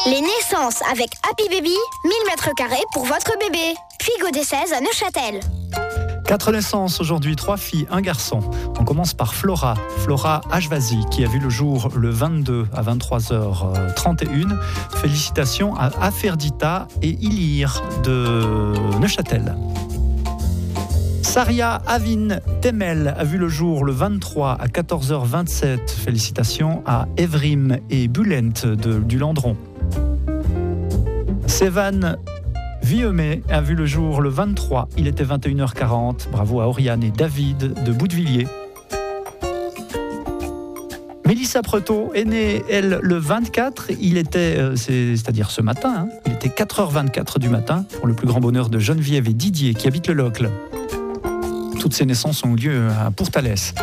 Les naissances avec Happy Baby, 1000 m² pour votre bébé. Puy des 16 à Neuchâtel. 4 naissances aujourd'hui, 3 filles, 1 garçon. On commence par Flora Ajvazi, qui a vu le jour le 22 à 23h31. Félicitations à Aferdita et Ilir de Neuchâtel. Saria Avin Temel a vu le jour le 23 à 14h27. Félicitations à Evrim et Bulent du Landron. Sévan Viemé a vu le jour le 23, il était 21h40. Bravo à Oriane et David de Boutevilliers. Mélissa Pretot est née, elle, le 24. Il était, c'est-à-dire ce matin, il était 4h24 du matin, pour le plus grand bonheur de Geneviève et Didier qui habitent le Locle. Toutes ces naissances ont eu lieu à Pourtalès.